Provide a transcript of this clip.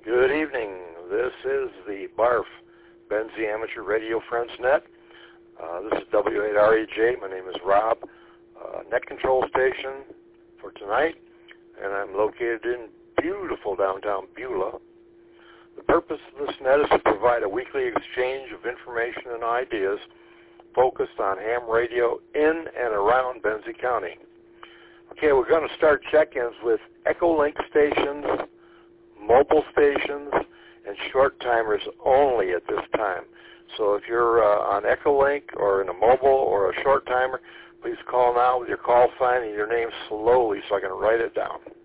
Good evening. This is the BARF, Benzie Amateur Radio Friends Net. This is W8REJ. My name is Rob. Net control station for tonight, and I'm located in beautiful downtown Beulah. The purpose of this net is to provide a weekly exchange of information and ideas focused on ham radio in and around Benzie County. Okay, we're going to start check-ins with Echolink stations, mobile stations, and short timers only at this time. So if you're on Echolink or in a mobile or a short timer, please call now with your call sign and your name slowly so I can write it down.